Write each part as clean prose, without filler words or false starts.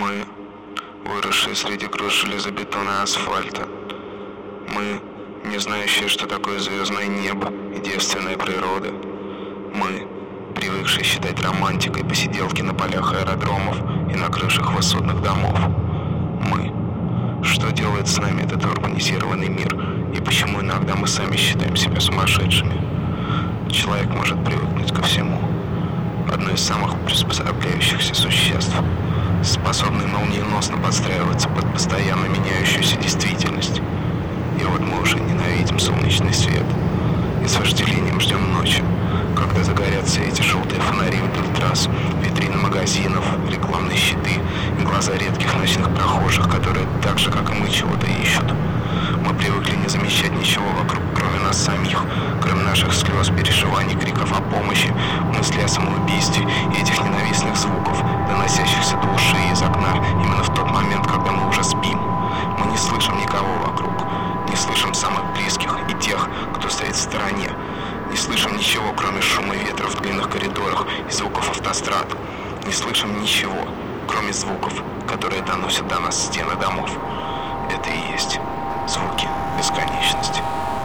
Мы, выросшие среди груд железобетона и асфальта. Мы, не знающие, что такое звездное небо и девственная природа. Мы, привыкшие считать романтикой посиделки на полях аэродромов и на крышах высотных домов. Мы, что делает с нами этот урбанизированный мир и почему иногда мы сами считаем себя сумасшедшими. Человек может привыкнуть ко всему. Одно из самых приспособляющихся существ, способный молниеносно подстраиваться под постоянно меняющуюся действительность. И вот мы уже ненавидим солнечный свет и с вожделением ждем ночи, когда загорятся эти желтые фонари вдоль трасс, витрины магазинов, рекламные щиты и глаза редких ночных прохожих, которые так же, как и мы, чего-то ищут. Мы привыкли не замечать ничего вокруг, кроме нас самих, кроме наших слез, переживаний, криков о помощи, мыслей о самоубийстве и этих ненавистных звуков, доносящихся до ушей из окна именно в тот момент, когда мы уже спим. Мы не слышим никого вокруг, не слышим самых близких и тех, кто стоит в стороне, не слышим ничего, кроме шума ветра в длинных коридорах и звуков автострад, не слышим ничего, кроме звуков, которые доносят до нас стены домов. Это и есть звуки бесконечности.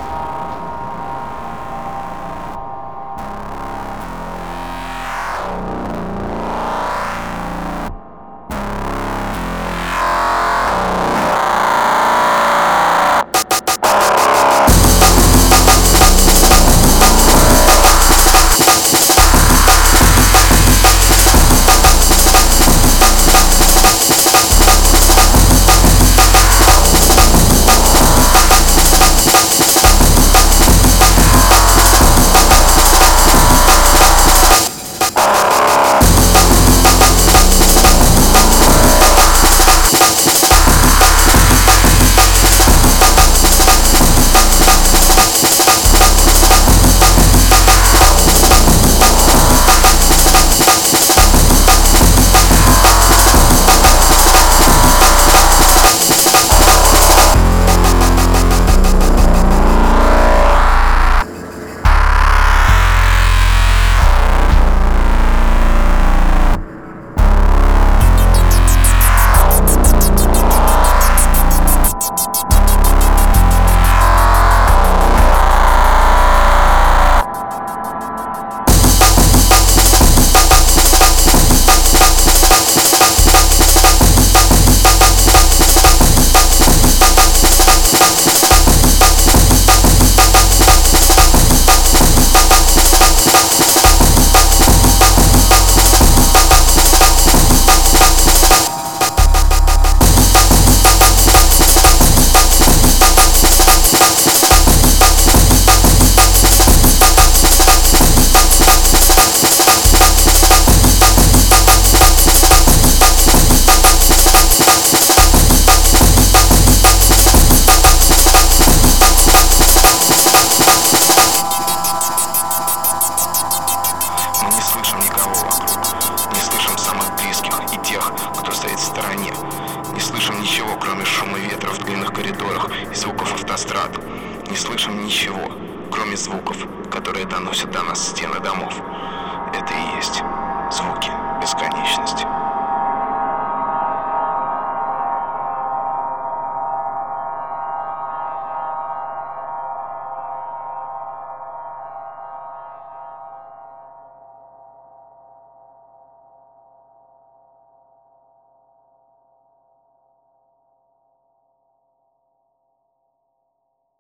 Мы не слышим никого вокруг, не слышим самых близких и тех, кто стоит в стороне, не слышим ничего, кроме шума ветра в длинных коридорах и звуков автострад, не слышим ничего, кроме звуков, которые доносят до нас стены домов. Это и есть